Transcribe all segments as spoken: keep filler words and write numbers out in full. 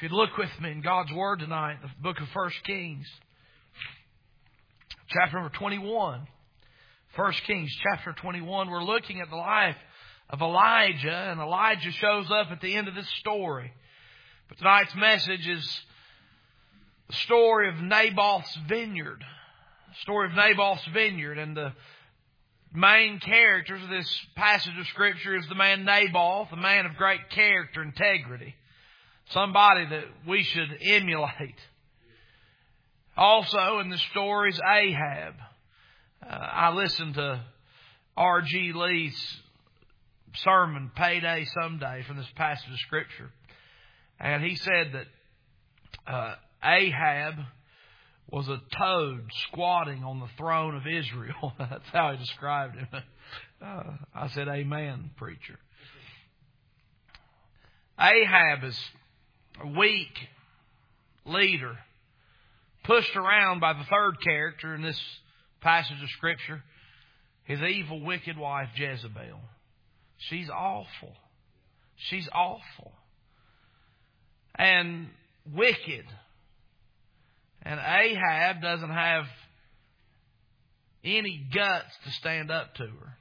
If you'd look with me in God's Word tonight, the book of First Kings, chapter number twenty-one. First Kings, chapter twenty-one. We're looking at the life of Elijah, and Elijah shows up at the end of this story. But tonight's message is the story of Naboth's vineyard. The story of Naboth's vineyard, and the main characters of this passage of Scripture is the man Naboth, a man of great character, integrity. Somebody that we should emulate. Also in the story is Ahab. Uh, I listened to R G Lee's sermon, Payday Someday, from this passage of Scripture. And he said that uh, Ahab was a toad squatting on the throne of Israel. That's how he described him. Uh, I said, amen, preacher. Ahab is a weak leader, pushed around by the third character in this passage of Scripture, his evil, wicked wife, Jezebel. She's awful. She's awful. And wicked. And Ahab doesn't have any guts to stand up to her.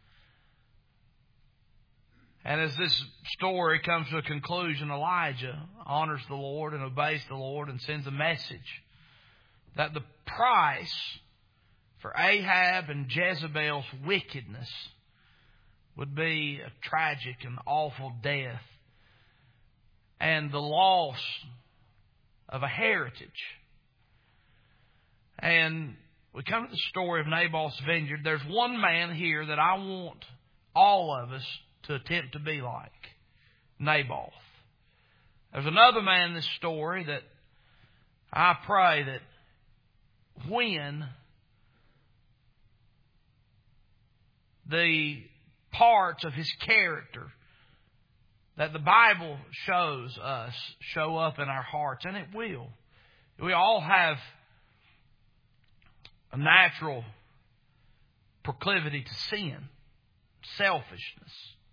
And as this story comes to a conclusion, Elijah honors the Lord and obeys the Lord and sends a message that the price for Ahab and Jezebel's wickedness would be a tragic and awful death and the loss of a heritage. And we come to the story of Naboth's vineyard. There's one man here that I want all of us to attempt to be like, Naboth. There's another man in this story that I pray that when the parts of his character that the Bible shows us show up in our hearts, and it will. We all have a natural proclivity to sin, selfishness,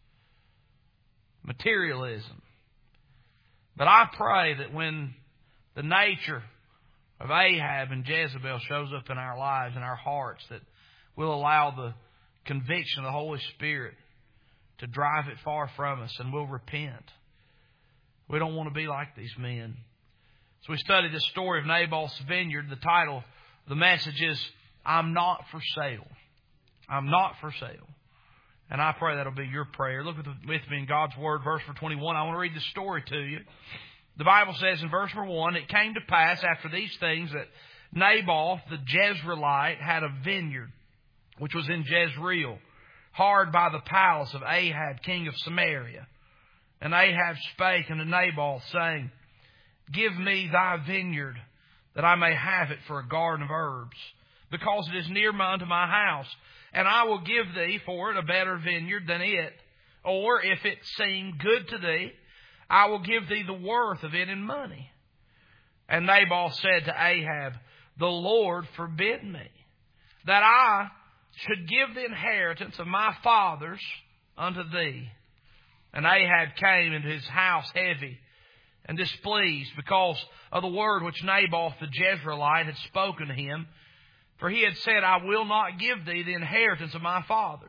materialism. But I pray that when the nature of Ahab and Jezebel shows up in our lives and our hearts, that we'll allow the conviction of the Holy Spirit to drive it far from us, and we'll repent. We don't want to be like these men. So we studied the story of Naboth's vineyard. The title of the message is, I'm not for sale. I'm not for sale. And I pray that'll be your prayer. Look with me in God's Word, verse number twenty-one. I want to read the story to you. The Bible says in verse number one, it came to pass after these things that Naboth the Jezreelite had a vineyard, which was in Jezreel, hard by the palace of Ahab, king of Samaria. And Ahab spake unto Naboth, saying, Give me thy vineyard, that I may have it for a garden of herbs, because it is near unto my house, and I will give thee for it a better vineyard than it. Or, if it seem good to thee, I will give thee the worth of it in money. And Naboth said to Ahab, The Lord forbid me, that I should give the inheritance of my fathers unto thee. And Ahab came into his house heavy and displeased, because of the word which Naboth the Jezreelite had spoken to him. For he had said, I will not give thee the inheritance of my fathers.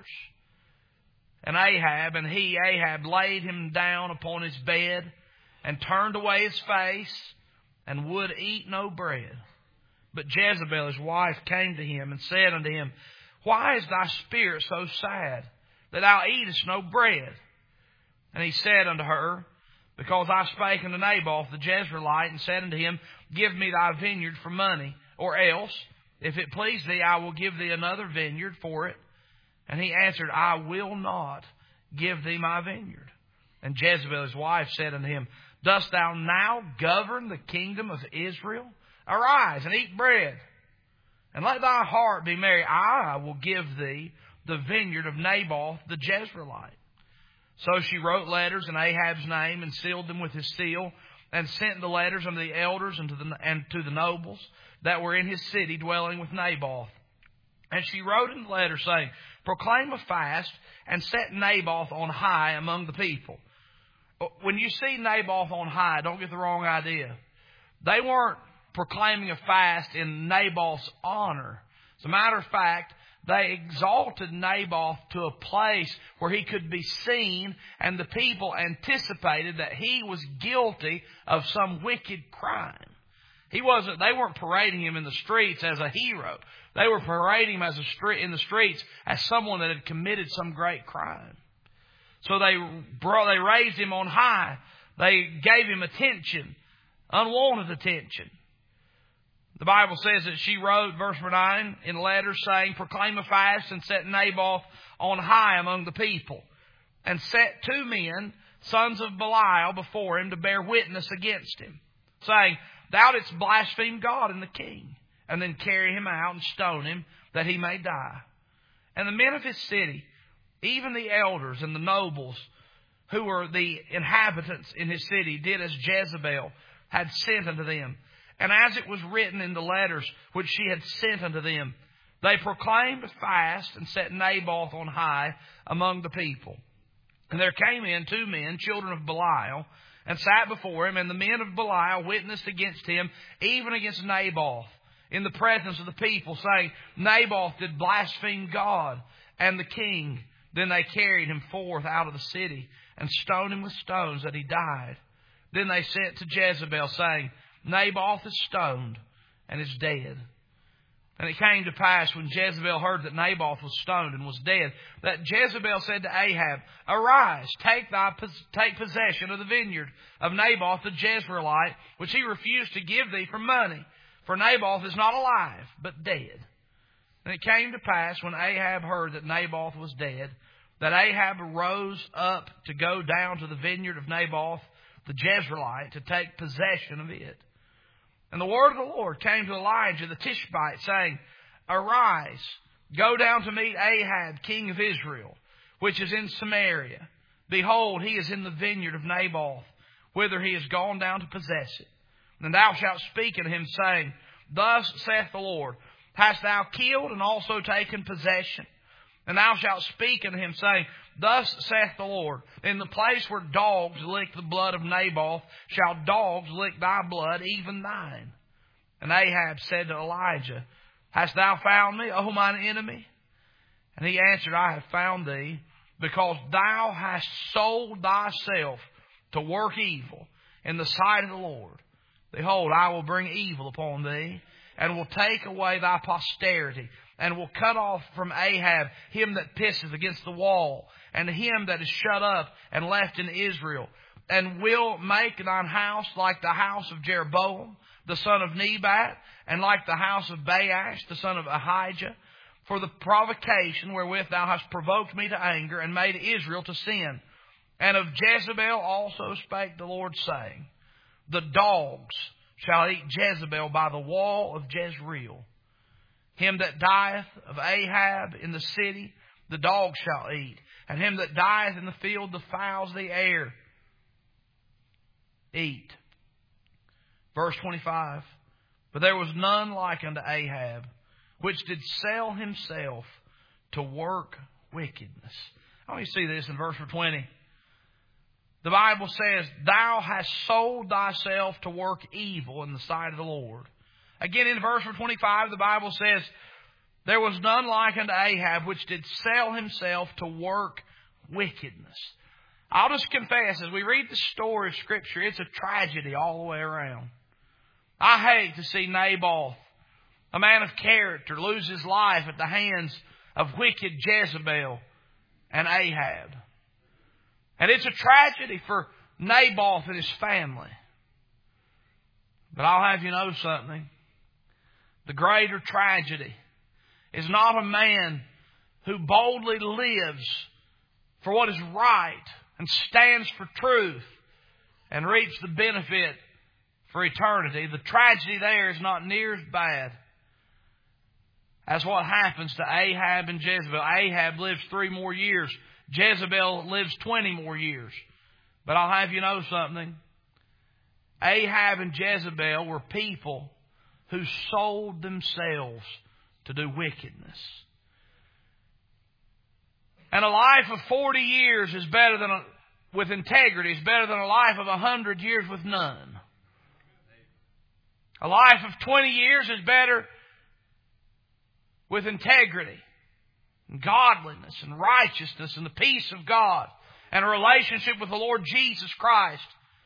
And Ahab, and he, Ahab, laid him down upon his bed, and turned away his face, and would eat no bread. But Jezebel his wife came to him, and said unto him, Why is thy spirit so sad, that thou eatest no bread? And he said unto her, Because I spake unto Naboth the Jezreelite, and said unto him, Give me thy vineyard for money, or else, if it please thee, I will give thee another vineyard for it. And he answered, I will not give thee my vineyard. And Jezebel his wife said unto him, Dost thou now govern the kingdom of Israel? Arise and eat bread, and let thy heart be merry. I will give thee the vineyard of Naboth the Jezreelite. So she wrote letters in Ahab's name, and sealed them with his seal, and sent the letters unto the elders and to the, and to the nobles that were in his city dwelling with Naboth. And she wrote in the letter, saying, Proclaim a fast, and set Naboth on high among the people, When you see Naboth on high, don't get the wrong idea. They weren't proclaiming a fast in Naboth's honor. As a matter of fact, they exalted Naboth to a place where he could be seen, and the people anticipated that he was guilty of some wicked crime. He wasn't. They weren't parading him in the streets as a hero. They were parading him as a street in the streets as someone that had committed some great crime. So they brought, they raised him on high. They gave him attention, unwanted attention. The Bible says that she wrote, verse nine, in letters saying, proclaim a fast and set Naboth on high among the people, and set two men, sons of Belial, before him to bear witness against him, saying, thou didst blaspheme God and the king, and then carry him out and stone him, that he may die. And the men of his city, even the elders and the nobles, who were the inhabitants in his city, did as Jezebel had sent unto them. And as it was written in the letters which she had sent unto them, they proclaimed a fast and set Naboth on high among the people. And there came in two men, children of Belial, and sat before him. And the men of Belial witnessed against him, even against Naboth, in the presence of the people, saying, Naboth did blaspheme God and the king. Then they carried him forth out of the city and stoned him with stones, that he died. Then they sent to Jezebel, saying, Naboth is stoned and is dead. And it came to pass, when Jezebel heard that Naboth was stoned and was dead, that Jezebel said to Ahab, arise, take thy take possession of the vineyard of Naboth the Jezreelite, which he refused to give thee for money. For Naboth is not alive, but dead. And it came to pass, when Ahab heard that Naboth was dead, that Ahab arose up to go down to the vineyard of Naboth the Jezreelite, to take possession of it. And the word of the Lord came to Elijah the Tishbite, saying, arise, go down to meet Ahab, king of Israel, which is in Samaria. Behold, he is in the vineyard of Naboth, whither he is gone down to possess it. And thou shalt speak unto him, saying, thus saith the Lord, hast thou killed and also taken possession? And thou shalt speak unto him, saying, thus saith the Lord, in the place where dogs lick the blood of Naboth, shall dogs lick thy blood, even thine. And Ahab said to Elijah, hast thou found me, O mine enemy? And he answered, I have found thee, because thou hast sold thyself to work evil in the sight of the Lord. Behold, I will bring evil upon thee, and will take away thy posterity, and will cut off from Ahab him that pisseth against the wall, and him that is shut up and left in Israel, and will make thine house like the house of Jeroboam, the son of Nebat, and like the house of Baash, the son of Ahijah, for the provocation wherewith thou hast provoked me to anger, and made Israel to sin. And of Jezebel also spake the Lord, saying, the dogs shall eat Jezebel by the wall of Jezreel. Him that dieth of Ahab in the city, the dogs shall eat. And him that dieth in the field, the fowls of the air eat. Verse twenty-five. But there was none like unto Ahab, which did sell himself to work wickedness. I want you to see this in verse twenty. The Bible says, thou hast sold thyself to work evil in the sight of the Lord. Again, in verse twenty-five, the Bible says, there was none like unto Ahab, which did sell himself to work wickedness. I'll just confess, as we read the story of Scripture, it's a tragedy all the way around. I hate to see Naboth, a man of character, lose his life at the hands of wicked Jezebel and Ahab. And it's a tragedy for Naboth and his family. But I'll have you know something. The greater tragedy is not a man who boldly lives for what is right and stands for truth and reaps the benefit for eternity. The tragedy there is not near as bad as what happens to Ahab and Jezebel. Ahab lives three more years. Jezebel lives twenty more years. But I'll have you know something. Ahab and Jezebel were people who sold themselves to do wickedness. And a life of forty years is better than a, with integrity is better than a life of a hundred years with none. A life of twenty years is better with integrity and godliness and righteousness and the peace of God and a relationship with the Lord Jesus Christ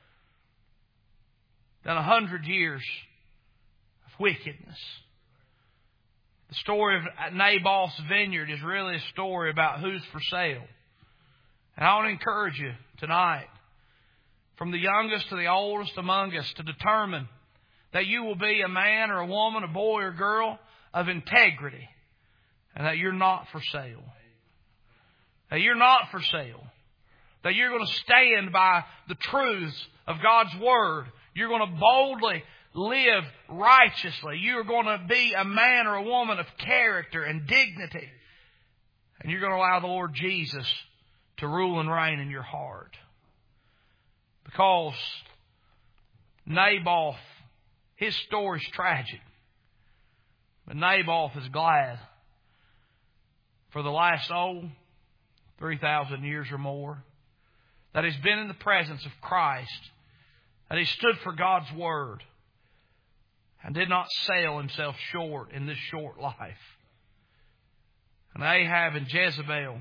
than a hundred years of wickedness. The story of Naboth's vineyard is really a story about who's for sale. And I want to encourage you tonight, from the youngest to the oldest among us, to determine that you will be a man or a woman, a boy or girl of integrity, and that you're not for sale. That you're not for sale. That you're going to stand by the truths of God's Word. You're going to boldly live righteously. You're going to be a man or a woman of character and dignity. And you're going to allow the Lord Jesus to rule and reign in your heart. Because Naboth, his story's tragic. But Naboth is glad for the last, oh, three thousand years or more, that he's been in the presence of Christ, that he stood for God's Word, and did not sell himself short in this short life. And Ahab and Jezebel,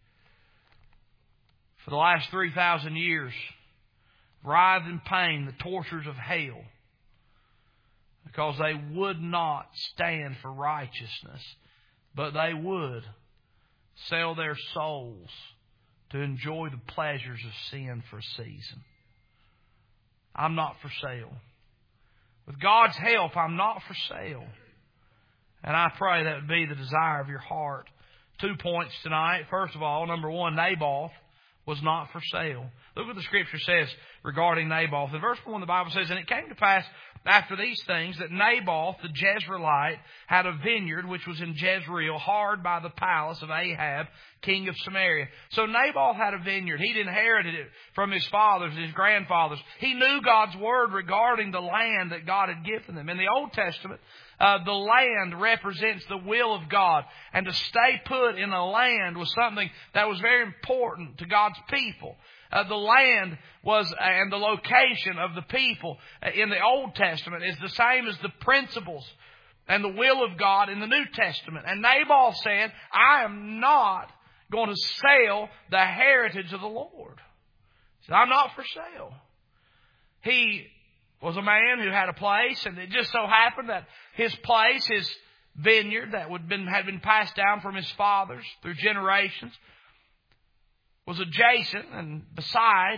for the last three thousand years, writhed in pain, the tortures of hell, because they would not stand for righteousness, but they would sell their souls to enjoy the pleasures of sin for a season. I'm not for sale. With God's help, I'm not for sale. And I pray that would be the desire of your heart. Two points tonight. First of all, number one, Naboth was not for sale. Look what the Scripture says regarding Naboth. In verse one, the Bible says, "And it came to pass after these things that Naboth the Jezreelite had a vineyard which was in Jezreel, hard by the palace of Ahab, king of Samaria." So Naboth had a vineyard. He'd inherited it from his fathers and his grandfathers. He knew God's Word regarding the land that God had given them. In the Old Testament, uh, the land represents the will of God. And to stay put in a land was something that was very important to God's people. Uh, the land was, uh, and the location of the people uh, in the Old Testament is the same as the principles and the will of God in the New Testament. And Naboth said, I am not going to sell the heritage of the Lord. He said, I'm not for sale. He was a man who had a place, and it just so happened that his place, his vineyard that would been, had been passed down from his fathers through generations, was adjacent and beside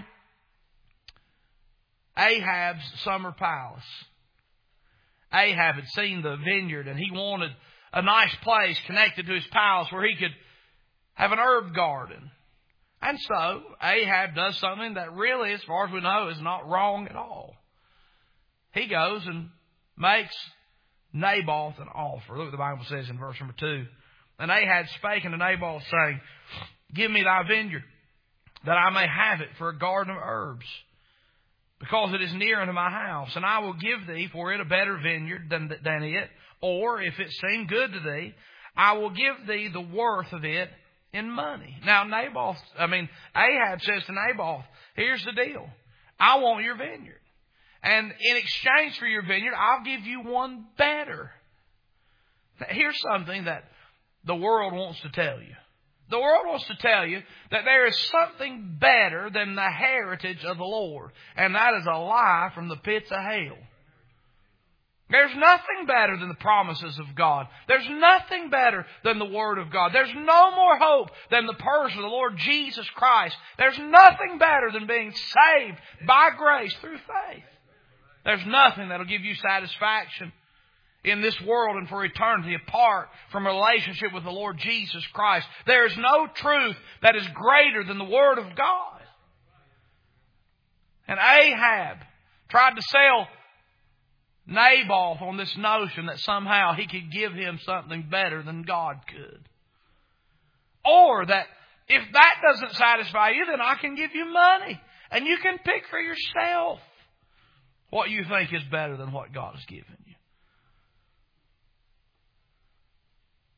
Ahab's summer palace. Ahab had seen the vineyard, and he wanted a nice place connected to his palace where he could have an herb garden. And so Ahab does something that really, as far as we know, is not wrong at all. He goes and makes Naboth an offer. Look what the Bible says in verse number two. "And Ahab spake unto Naboth, saying, Give me thy vineyard, that I may have it for a garden of herbs, because it is near unto my house. And I will give thee for it a better vineyard than, than it. Or, if it seem good to thee, I will give thee the worth of it in money." Now, Naboth, I mean, Ahab says to Naboth, here's the deal. I want your vineyard. And in exchange for your vineyard, I'll give you one better. Now, here's something that the world wants to tell you. The world wants to tell you that there is something better than the heritage of the Lord. And that is a lie from the pits of hell. There's nothing better than the promises of God. There's nothing better than the Word of God. There's no more hope than the person of the Lord Jesus Christ. There's nothing better than being saved by grace through faith. There's nothing that'll give you satisfaction in this world and for eternity apart from a relationship with the Lord Jesus Christ. There is no truth that is greater than the Word of God. And Ahab tried to sell Naboth on this notion that somehow he could give him something better than God could. Or that if that doesn't satisfy you, then I can give you money. And you can pick for yourself what you think is better than what God has given you.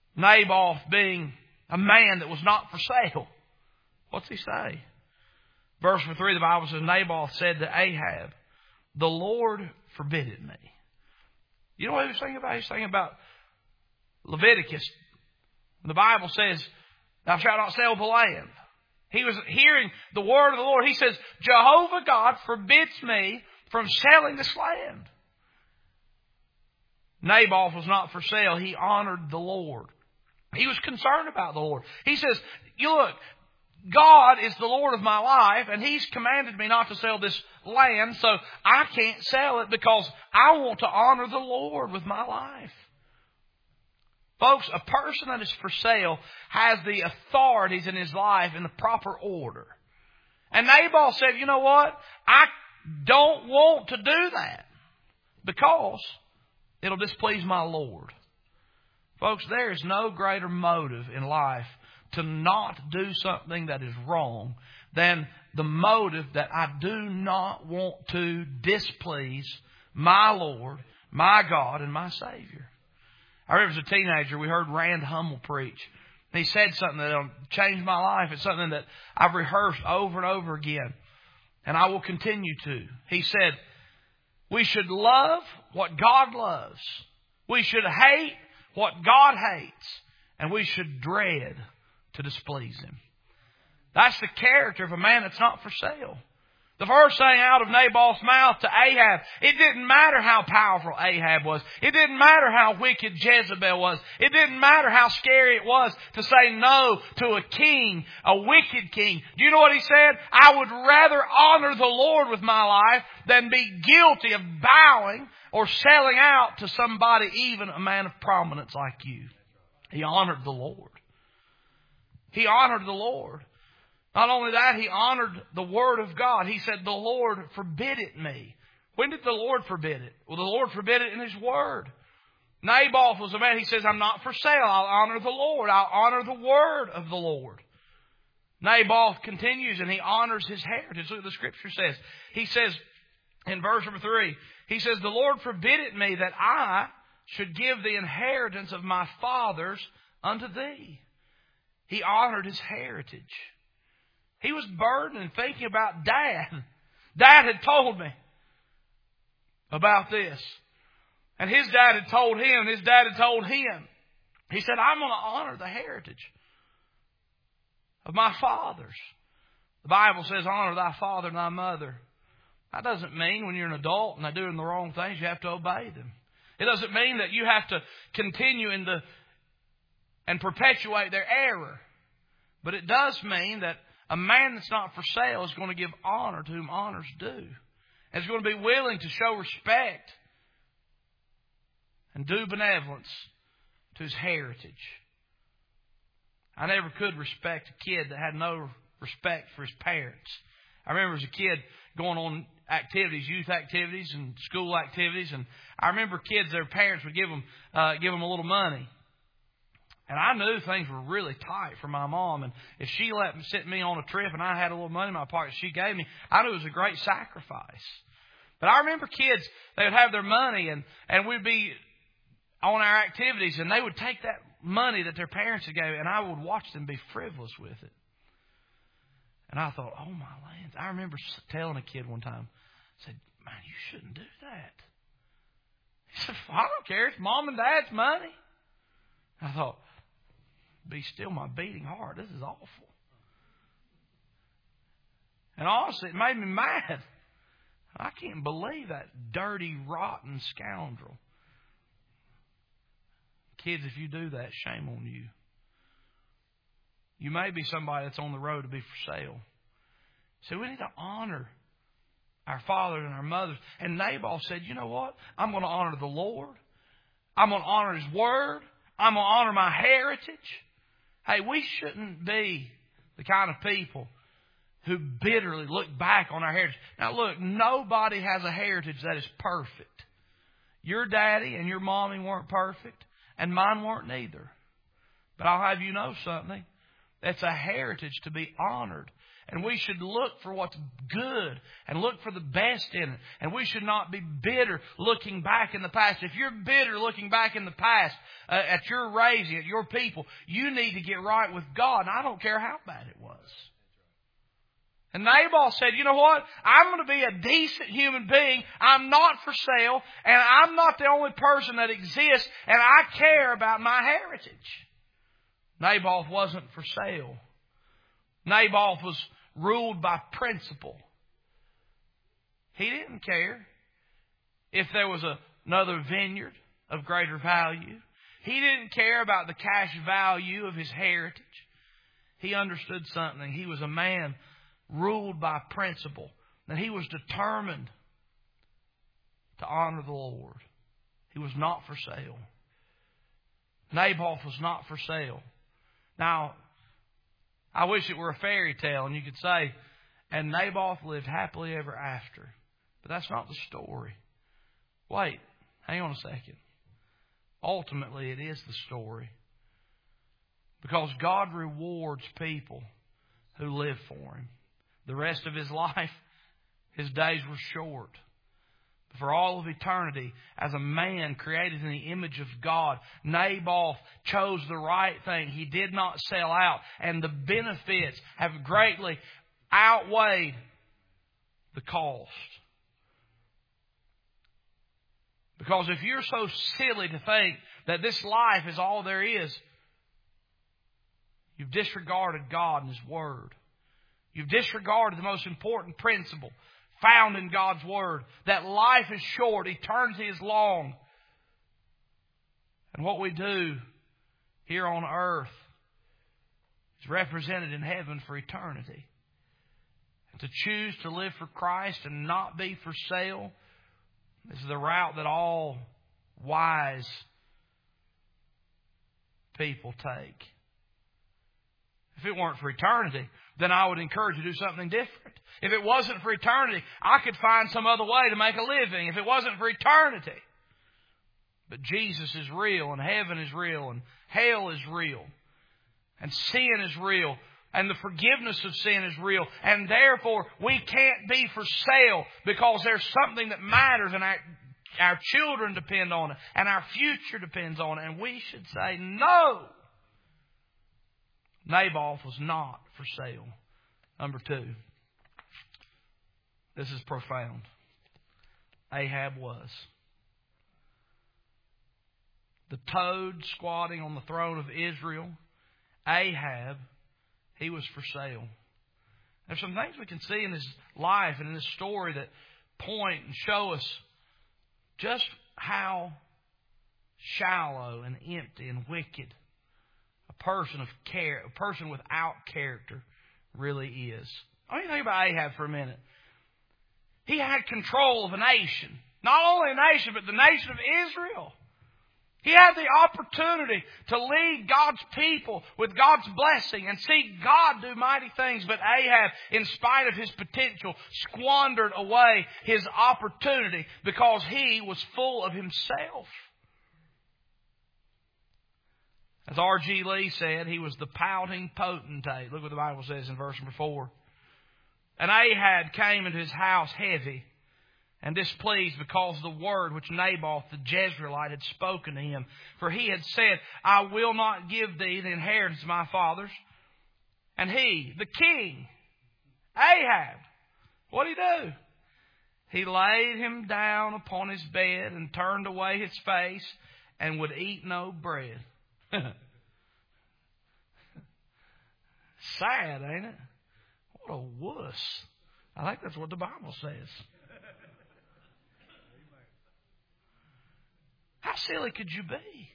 Naboth, being a man that was not for sale, what's he say? Verse three, the Bible says, Nabal said to Ahab, the Lord forbid it me. You know what he was thinking about? He was thinking about Leviticus. The Bible says, thou shalt not sell the land. He was hearing the word of the Lord. He says, Jehovah God forbids me from selling this land. Nabal was not for sale. He honored the Lord. He was concerned about the Lord. He says, you look, God is the Lord of my life, and He's commanded me not to sell this land, so I can't sell it because I want to honor the Lord with my life. Folks, a person that is for sale has the authorities in his life in the proper order. And Nabal said, you know what? I don't want to do that because it'll displease my Lord. Folks, there is no greater motive in life to not do something that is wrong than the motive that I do not want to displease my Lord, my God, and my Savior. I remember as a teenager, we heard Rand Hummel preach. He said something that changed my life. It's something that I've rehearsed over and over again, and I will continue to. He said, we should love what God loves. We should hate what God hates. And we should dread to displease Him. That's the character of a man that's not for sale. The first thing out of Nabal's mouth to Ahab, it didn't matter how powerful Ahab was. It didn't matter how wicked Jezebel was. It didn't matter how scary it was to say no to a king, a wicked king. Do you know what he said? I would rather honor the Lord with my life than be guilty of bowing or selling out to somebody, even a man of prominence like you. He honored the Lord. He honored the Lord. Not only that, he honored the Word of God. He said, the Lord forbid it me. When did the Lord forbid it? Well, the Lord forbid it in His Word. Nabal was a man, he says, I'm not for sale. I'll honor the Lord. I'll honor the Word of the Lord. Nabal continues and he honors his heritage. Look what the Scripture says. He says in verse number three, he says, the Lord forbid it me that I should give the inheritance of my fathers unto thee. He honored his heritage. He was burdened and thinking about Dad. Dad had told me about this. And his dad had told him, and his dad had told him. He said, I'm going to honor the heritage of my fathers. The Bible says, honor thy father and thy mother. That doesn't mean when you're an adult and they're doing the wrong things, you have to obey them. It doesn't mean that you have to continue in the and perpetuate their error. But it does mean that a man that's not for sale is going to give honor to whom honor's due. And is going to be willing to show respect and do benevolence to his heritage. I never could respect a kid that had no respect for his parents. I remember as a kid going on activities, youth activities and school activities, and I remember kids, their parents would give them, uh, give them a little money. And I knew things were really tight for my mom. And if she let me send me on a trip and I had a little money in my pocket she gave me, I knew it was a great sacrifice. But I remember kids, they would have their money and, and we'd be on our activities and they would take that money that their parents had gave and I would watch them be frivolous with it. And I thought, oh my lands. I remember telling a kid one time, I said, man, you shouldn't do that. He said, I don't care. It's mom and dad's money. I thought, be still my beating heart. This is awful. And honestly, it made me mad. I can't believe that dirty, rotten scoundrel. Kids, if you do that, shame on you. You may be somebody that's on the road to be for sale. So we need to honor our fathers and our mothers. And Nabal said, you know what? I'm going to honor the Lord. I'm going to honor His Word. I'm going to honor my heritage. Hey, we shouldn't be the kind of people who bitterly look back on our heritage. Now look, nobody has a heritage that is perfect. Your daddy and your mommy weren't perfect, and mine weren't neither. But I'll have you know something. That's a heritage to be honored. And we should look for what's good and look for the best in it. And we should not be bitter looking back in the past. If you're bitter looking back in the past uh, at your raising, at your people, you need to get right with God. And I don't care how bad it was. And Nabal said, you know what? I'm going to be a decent human being. I'm not for sale. And I'm not the only person that exists. And I care about my heritage. Nabal wasn't for sale. Nabal was ruled by principle. He didn't care if there was a, another vineyard of greater value. He didn't care about the cash value of his heritage. He understood something. He was a man ruled by principle. That he was determined to honor the Lord. He was not for sale. Naboth was not for sale. Now, I wish it were a fairy tale and you could say, and Naboth lived happily ever after. But that's not the story. Wait, hang on a second. Ultimately, it is the story. Because God rewards people who live for Him. The rest of his life, his days were short. For all of eternity, as a man created in the image of God, Naboth chose the right thing. He did not sell out. And the benefits have greatly outweighed the cost. Because if you're so silly to think that this life is all there is, you've disregarded God and His Word. You've disregarded the most important principle found in God's Word. That life is short, eternity is long. And what we do here on earth is represented in heaven for eternity. And to choose to live for Christ and not be for sale is the route that all wise people take. If it weren't for eternity, then I would encourage you to do something different. If it wasn't for eternity, I could find some other way to make a living. If it wasn't for eternity. But Jesus is real, and heaven is real, and hell is real, and sin is real, and the forgiveness of sin is real. And therefore, we can't be for sale because there's something that matters, and our, our children depend on it, and our future depends on it. And we should say, no! Naboth was not for sale. Number two. This is profound. Ahab was. The toad squatting on the throne of Israel. Ahab, he was for sale. There's some things we can see in his life and in this story that point and show us just how shallow and empty and wicked a person of care, a person without character really is. I mean, think about Ahab for a minute. He had control of a nation. Not only a nation, but the nation of Israel. He had the opportunity to lead God's people with God's blessing and see God do mighty things. But Ahab, in spite of his potential, squandered away his opportunity because he was full of himself. As R G Lee said, he was the pouting potentate. Look what the Bible says in verse number four. And Ahab came into his house heavy and displeased because of the word which Naboth the Jezreelite had spoken to him. For he had said, I will not give thee the inheritance of my fathers. And he, the king, Ahab, what did he do? He laid him down upon his bed and turned away his face and would eat no bread. Sad, ain't it? What a wuss. I think that's what the Bible says. How silly could you be?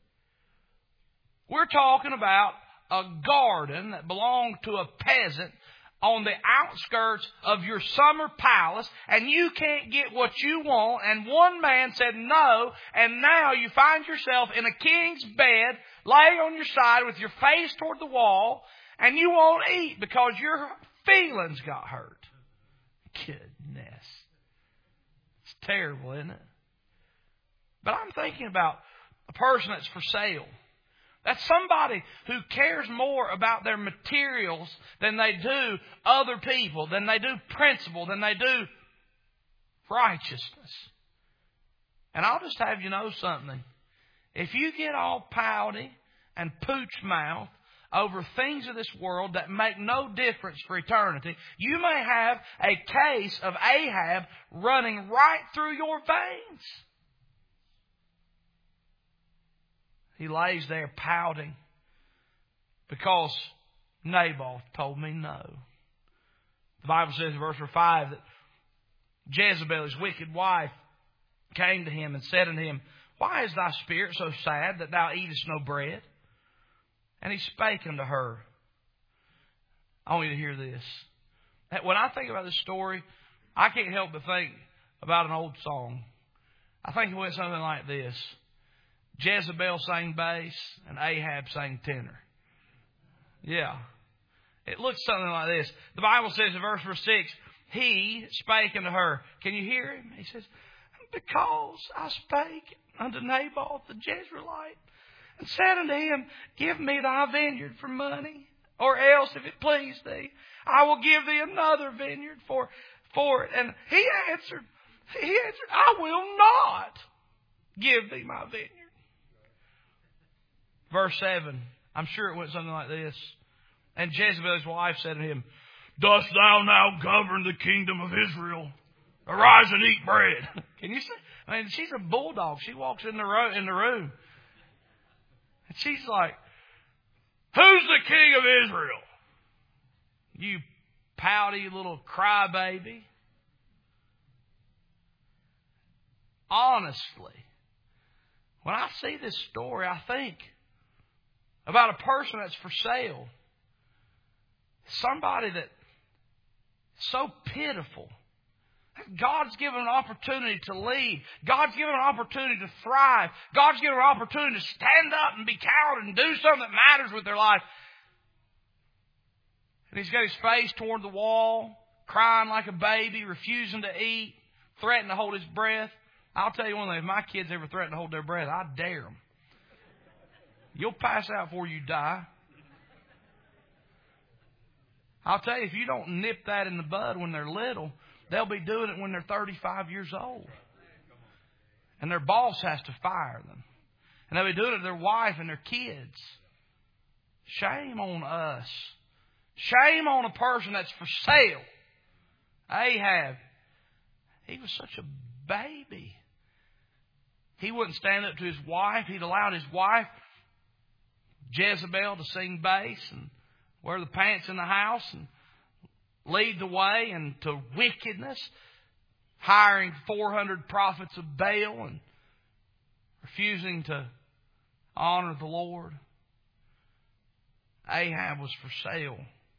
We're talking about a garden that belonged to a peasant on the outskirts of your summer palace, and you can't get what you want, and one man said no, and now you find yourself in a king's bed, laying on your side with your face toward the wall, and you won't eat because your feelings got hurt. Goodness. It's terrible, isn't it? But I'm thinking about a person that's for sale. That's somebody who cares more about their materials than they do other people, than they do principle, than they do righteousness. And I'll just have you know something. If you get all pouty and pooch mouth over things of this world that make no difference for eternity, you may have a case of Ahab running right through your veins. He lays there pouting because Naboth told me no. The Bible says in verse five that Jezebel, his wicked wife, came to him and said unto him, Why is thy spirit so sad that thou eatest no bread? And he spake unto her. I want you to hear this. When I think about this story, I can't help but think about an old song. I think it went something like this. Jezebel sang bass and Ahab sang tenor. Yeah. It looks something like this. The Bible says in verse six, He spake unto her. Can you hear him? He says, Because I spake unto Naboth the Jezreelite, and said unto him, Give me thy vineyard for money, or else, if it please thee, I will give thee another vineyard for, for it. And he answered, he answered, I will not give thee my vineyard. Verse seven, I'm sure it went something like this. And Jezebel's wife said to him, Dost thou now govern the kingdom of Israel? Arise and eat bread. Can you see? I mean, she's a bulldog. She walks in the ro- in the room. And she's like, Who's the king of Israel? You pouty little crybaby. Honestly, when I see this story, I think about a person that's for sale. Somebody that's so pitiful. God's given an opportunity to lead. God's given an opportunity to thrive. God's given an opportunity to stand up and be counted and do something that matters with their life. And he's got his face toward the wall, crying like a baby, refusing to eat, threatening to hold his breath. I'll tell you one thing, if my kids ever threaten to hold their breath, I dare them. You'll pass out before you die. I'll tell you, if you don't nip that in the bud when they're little, they'll be doing it when they're thirty-five years old. And their boss has to fire them. And they'll be doing it to their wife and their kids. Shame on us. Shame on a person that's for sale. Ahab, he was such a baby. He wouldn't stand up to his wife. He'd allowed his wife, Jezebel, to sing bass and wear the pants in the house and lead the way into wickedness, hiring four hundred prophets of Baal and refusing to honor the Lord. Ahab was for sale.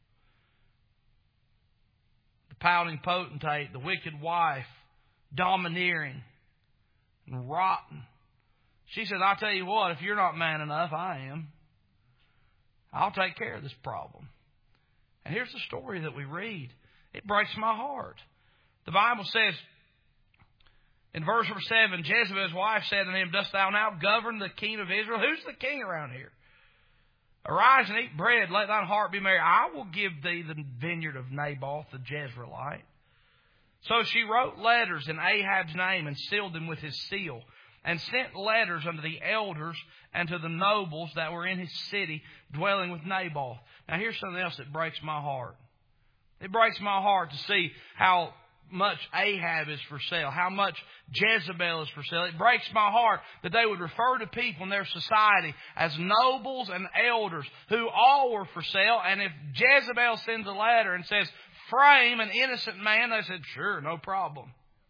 The pouting potentate, the wicked wife, domineering and rotten. She said, I'll tell you what, if you're not man enough, I am. I'll take care of this problem. And here's the story that we read. It breaks my heart. The Bible says in verse number seven, Jezebel's wife said to him, Dost thou now govern the king of Israel? Who's the king around here? Arise and eat bread, let thine heart be merry. I will give thee the vineyard of Naboth the Jezreelite. So she wrote letters in Ahab's name and sealed them with his seal, and sent letters unto the elders and to the nobles that were in his city, dwelling with Naboth. Now here's something else that breaks my heart. It breaks my heart to see how much Ahab is for sale, how much Jezebel is for sale. It breaks my heart that they would refer to people in their society as nobles and elders who all were for sale. And if Jezebel sends a letter and says, frame an innocent man, they said, sure, no problem.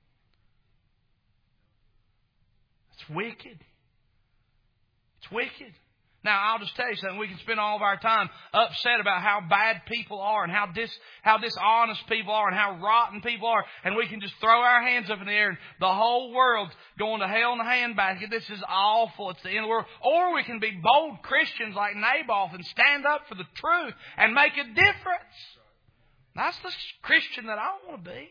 It's wicked. It's wicked. Now, I'll just tell you something. We can spend all of our time upset about how bad people are and how dis, how dishonest people are and how rotten people are. And we can just throw our hands up in the air and the whole world's going to hell in a handbasket. This is awful. It's the end of the world. Or we can be bold Christians like Naboth and stand up for the truth and make a difference. That's the Christian that I want to be.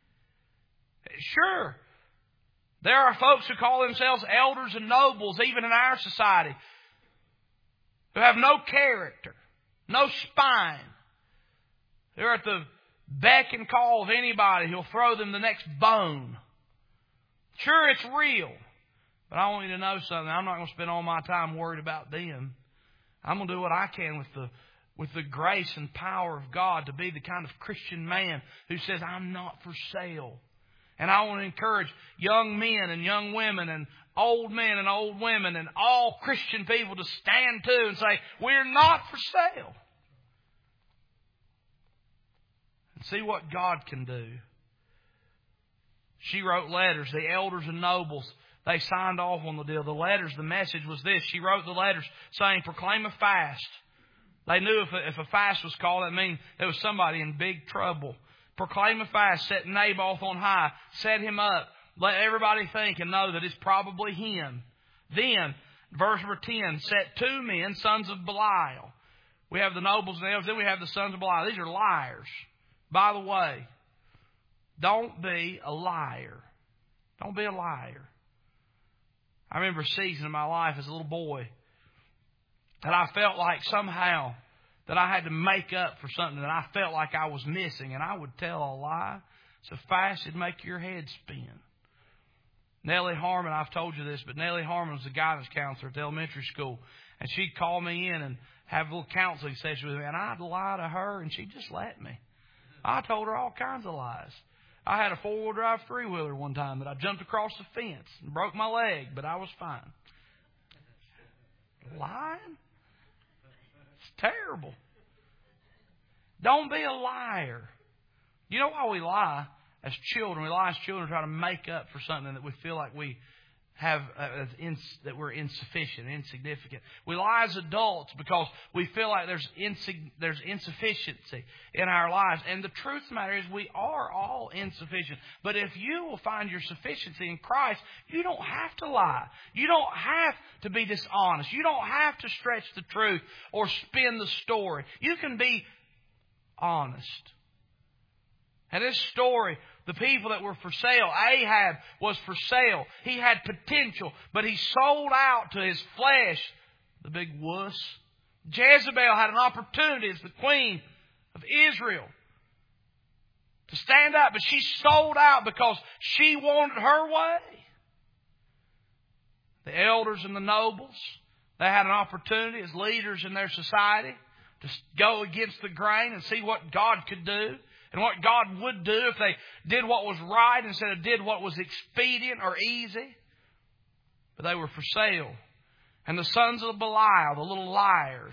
Sure, there are folks who call themselves elders and nobles, even in our society, who have no character, no spine. They're at the beck and call of anybody who'll throw them the next bone. Sure, it's real. But I want you to know something. I'm not going to spend all my time worried about them. I'm going to do what I can with the with the grace and power of God to be the kind of Christian man who says, I'm not for sale. And I want to encourage young men and young women and old men and old women and all Christian people to stand to and say, we're not for sale. And see what God can do. She wrote letters. The elders and nobles, they signed off on the deal. The letters, the message was this. She wrote the letters saying, proclaim a fast. They knew if a, if a fast was called, that meant there was somebody in big trouble. Proclaim a fast, set Naboth on high, set him up. Let everybody think and know that it's probably him. Then, verse number ten, set two men, sons of Belial. We have the nobles and the elders, then we have the sons of Belial. These are liars. By the way, don't be a liar. Don't be a liar. I remember a season in my life as a little boy that I felt like somehow that I had to make up for something that I felt like I was missing. And I would tell a lie so fast it'd make your head spin. Nellie Harmon, I've told you this, but Nellie Harmon was a guidance counselor at the elementary school. And she'd call me in and have a little counseling session with me. And I'd lie to her and she'd just let me. I told her all kinds of lies. I had a four-wheel drive three-wheeler one time that I jumped across the fence and broke my leg, but I was fine. Lying? It's terrible. Don't be a liar. You know why we lie as children? We lie as children to try to make up for something that we feel like we have uh, ins- that we're insufficient, insignificant. We lie as adults because we feel like there's insig- there's insufficiency in our lives. And the truth of the matter is we are all insufficient. But if you will find your sufficiency in Christ, you don't have to lie. You don't have to be dishonest. You don't have to stretch the truth or spin the story. You can be honest. And this story, the people that were for sale, Ahab was for sale. He had potential, but he sold out to his flesh, the big wuss. Jezebel had an opportunity as the queen of Israel to stand up, but she sold out because she wanted her way. The elders and the nobles, they had an opportunity as leaders in their society to go against the grain and see what God could do. And what God would do if they did what was right instead of did what was expedient or easy. But they were for sale. And the sons of Belial, the little liars,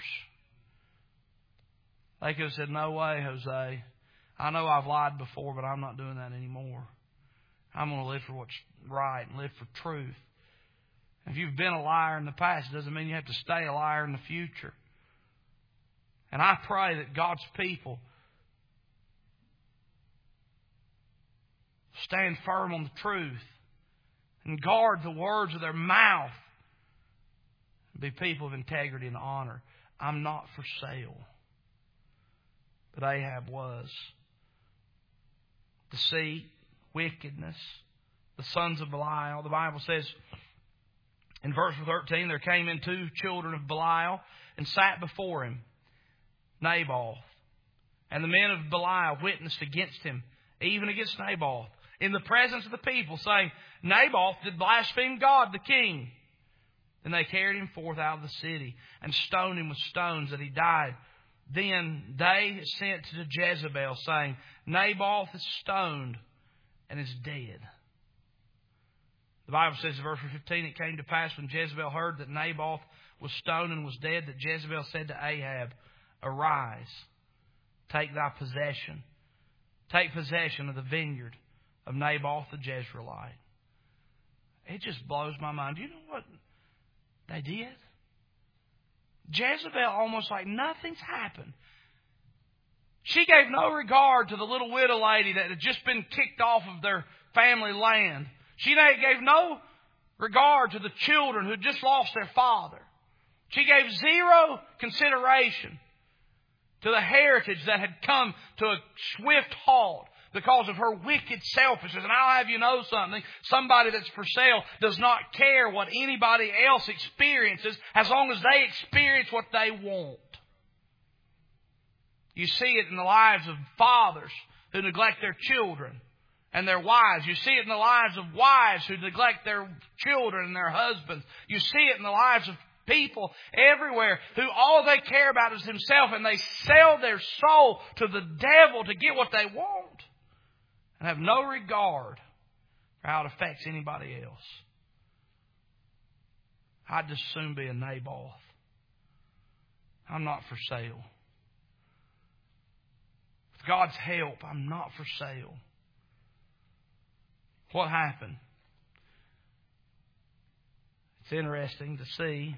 they could have said, no way, Jose. I know I've lied before, but I'm not doing that anymore. I'm going to live for what's right and live for truth. If you've been a liar in the past, it doesn't mean you have to stay a liar in the future. And I pray that God's people stand firm on the truth and guard the words of their mouth. Be people of integrity and honor. I'm not for sale. But Ahab was. Deceit, wickedness, the sons of Belial. The Bible says in verse thirteen, there came in two children of Belial and sat before him, Naboth. And the men of Belial witnessed against him, even against Naboth, in the presence of the people, saying, Naboth did blaspheme God, the king. And they carried him forth out of the city and stoned him with stones that he died. Then they sent to Jezebel, saying, Naboth is stoned and is dead. The Bible says in verse fifteen, it came to pass when Jezebel heard that Naboth was stoned and was dead, that Jezebel said to Ahab, Arise, take thy possession. Take possession of the vineyard of Naboth the Jezreelite. It just blows my mind. Do you know what they did? Jezebel, almost like nothing's happened. She gave no regard to the little widow lady that had just been kicked off of their family land. She gave no regard to the children who had just lost their father. She gave zero consideration to the heritage that had come to a swift halt because of her wicked selfishness. And I'll have you know something. Somebody that's for sale does not care what anybody else experiences as long as they experience what they want. You see it in the lives of fathers who neglect their children and their wives. You see it in the lives of wives who neglect their children and their husbands. You see it in the lives of people everywhere who all they care about is themselves, and they sell their soul to the devil to get what they want and have no regard for how it affects anybody else. I'd just soon be a Naboth. I'm not for sale. With God's help, I'm not for sale. What happened? It's interesting to see.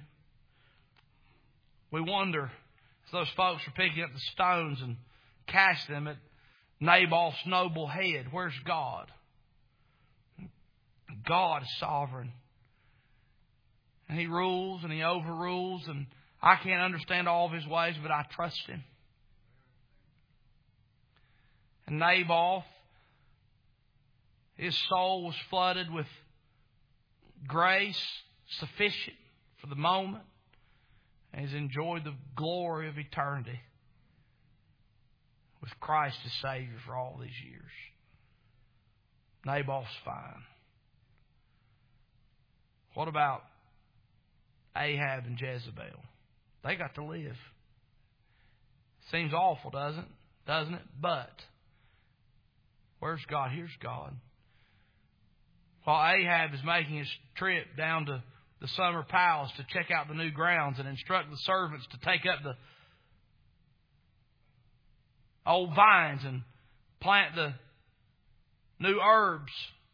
We wonder, as those folks are picking up the stones and casting them at Naboth's noble head, where's God? God is sovereign. And He rules and He overrules, and I can't understand all of His ways, but I trust Him. And Naboth, his soul was flooded with grace sufficient for the moment, and he's enjoyed the glory of eternity with Christ as Savior for all these years. Naboth's fine. What about Ahab and Jezebel? They got to live. Seems awful, doesn't it? Doesn't it? But where's God? Here's God. While Ahab is making his trip down to the summer palace to check out the new grounds and instruct the servants to take up the old vines and plant the new herbs,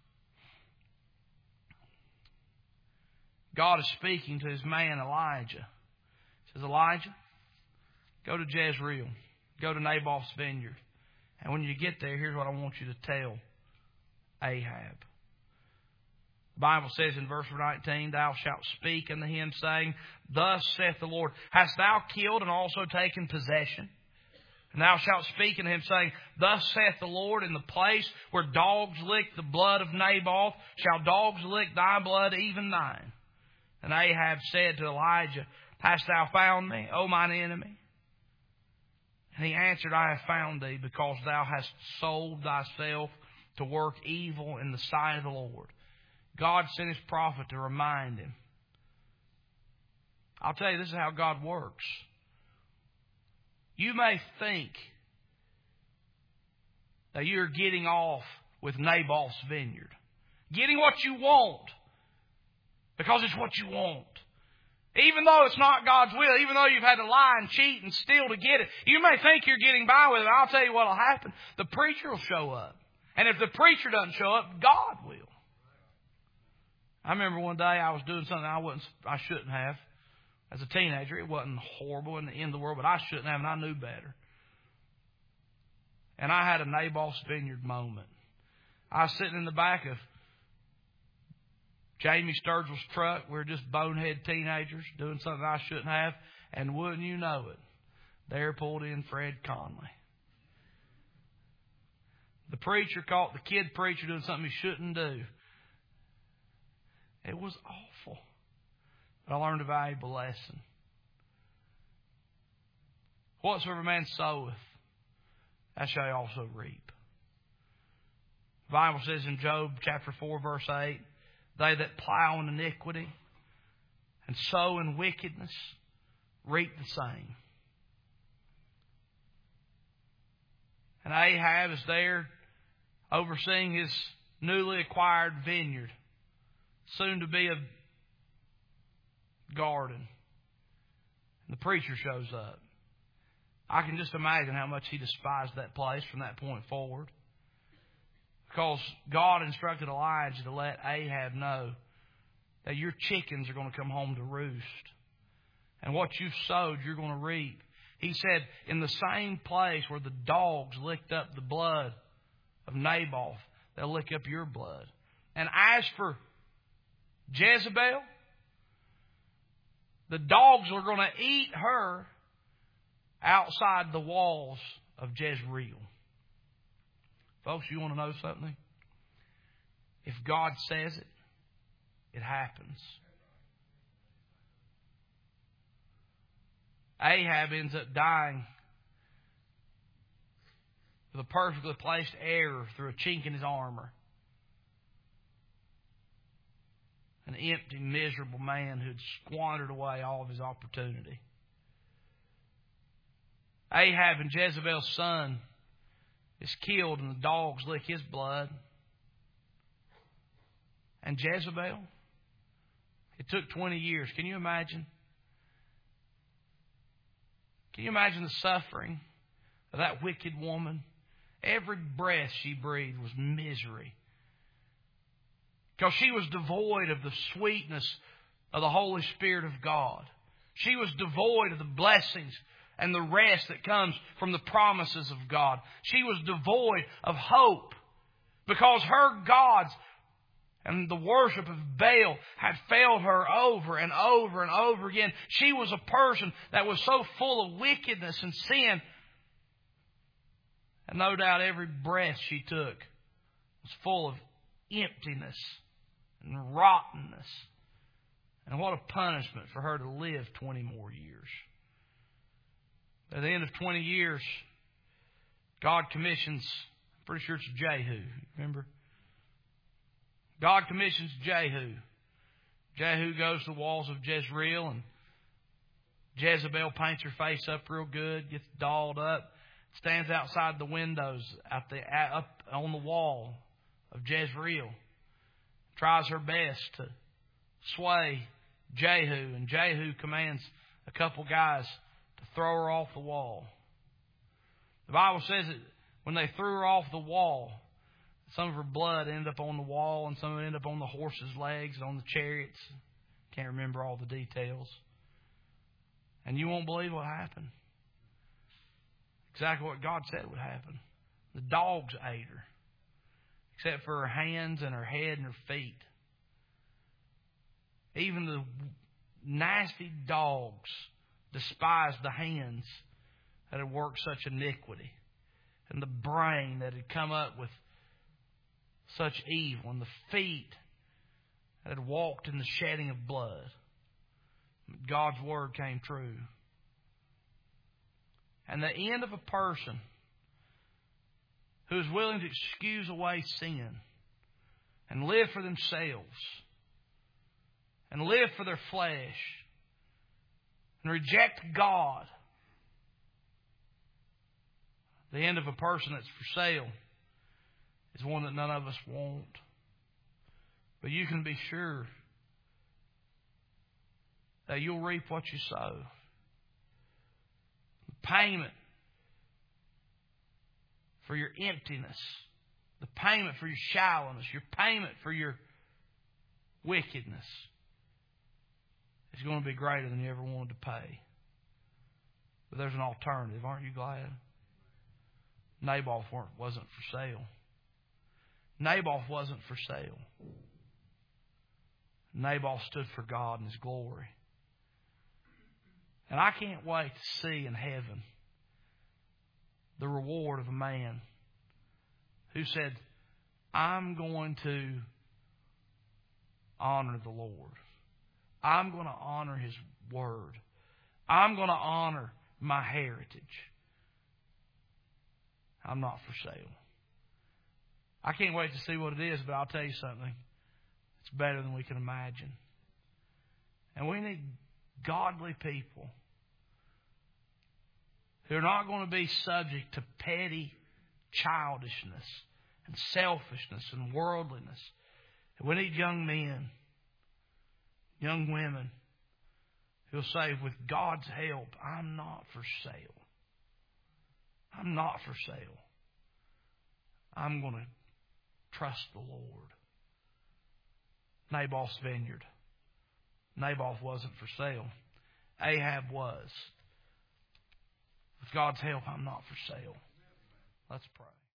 God is speaking to His man Elijah. He says, Elijah, go to Jezreel. Go to Naboth's vineyard. And when you get there, here's what I want you to tell Ahab. The Bible says in verse nineteen, Thou shalt speak unto him, saying, Thus saith the Lord, Hast thou killed and also taken possession? And thou shalt speak unto him, saying, Thus saith the Lord, In the place where dogs lick the blood of Naboth, shall dogs lick thy blood, even thine. And Ahab said to Elijah, Hast thou found me, O mine enemy? And he answered, I have found thee, because thou hast sold thyself to work evil in the sight of the Lord. God sent His prophet to remind him. I'll tell you, this is how God works. You may think that you're getting off with Naboth's vineyard. Getting what you want. Because it's what you want. Even though it's not God's will, even though you've had to lie and cheat and steal to get it, you may think you're getting by with it. I'll tell you what will happen. The preacher will show up. And if the preacher doesn't show up, God will. I remember one day I was doing something I wasn't, I shouldn't have. As a teenager, it wasn't horrible in the end of the world, but I shouldn't have, and I knew better. And I had a Naboth's vineyard moment. I was sitting in the back of Jamie Sturgill's truck. We were just bonehead teenagers doing something I shouldn't have. And wouldn't you know it, there pulled in Fred Conley. The preacher caught the kid preacher doing something he shouldn't do. It was awful. But I learned a valuable lesson. Whatsoever man soweth, that shall he also reap. The Bible says in Job chapter four, verse eight, They that plow in iniquity and sow in wickedness reap the same. And Ahab is there overseeing his newly acquired vineyard, soon to be a garden. And the preacher shows up. I can just imagine how much he despised that place from that point forward. Because God instructed Elijah to let Ahab know that your chickens are going to come home to roost. And what you've sowed, you're going to reap. He said, in the same place where the dogs licked up the blood of Naboth, they'll lick up your blood. And as for Jezebel, the dogs are going to eat her outside the walls of Jezreel. Folks, you want to know something? If God says it, it happens. Ahab ends up dying with a perfectly placed arrow through a chink in his armor. an empty, miserable man who had squandered away all of his opportunity. Ahab and Jezebel's son is killed and the dogs lick his blood. And Jezebel, it took twenty years. Can you imagine? Can you imagine the suffering of that wicked woman? Every breath she breathed was misery. Because she was devoid of the sweetness of the Holy Spirit of God. She was devoid of the blessings and the rest that comes from the promises of God. She was devoid of hope because her gods and the worship of Baal had failed her over and over and over again. She was a person that was so full of wickedness and sin. And no doubt every breath she took was full of emptiness and rottenness. And what a punishment for her to live twenty more years. At the end of twenty years, God commissions, I'm pretty sure it's Jehu, remember? God commissions Jehu. Jehu goes to the walls of Jezreel, and Jezebel paints her face up real good, gets dolled up, stands outside the windows out the, up on the wall of Jezreel, tries her best to sway Jehu, and Jehu commands a couple guys to throw her off the wall. The Bible says that when they threw her off the wall, some of her blood ended up on the wall, and some of it ended up on the horses' legs, on the chariots. Can't remember all the details. And you won't believe what happened. Exactly what God said would happen. The dogs ate her, except for her hands and her head and her feet. Even the nasty dogs despised the hands that had worked such iniquity, and the brain that had come up with such evil, and the feet that had walked in the shedding of blood. God's word came true. And the end of a person who is willing to excuse away sin and live for themselves and live for their flesh and reject God, the end of a person that's for sale is one that none of us want. But you can be sure that you'll reap what you sow. The payment for your emptiness, the payment for your shallowness, your payment for your wickedness is going to be greater than you ever wanted to pay. But there's an alternative. Aren't you glad? Naboth wasn't for sale. Naboth wasn't for sale. Naboth stood for God and His glory. And I can't wait to see in heaven the reward of a man who said, I'm going to honor the Lord. I'm going to honor His word. I'm going to honor my heritage. I'm not for sale. I can't wait to see what it is, but I'll tell you something. It's better than we can imagine. And we need godly people who are not going to be subject to petty childishness and selfishness and worldliness. And we need young men, young women who'll say, with God's help, I'm not for sale. I'm not for sale. I'm going to trust the Lord. Naboth's vineyard. Naboth wasn't for sale. Ahab was. With God's help, I'm not for sale. Let's pray.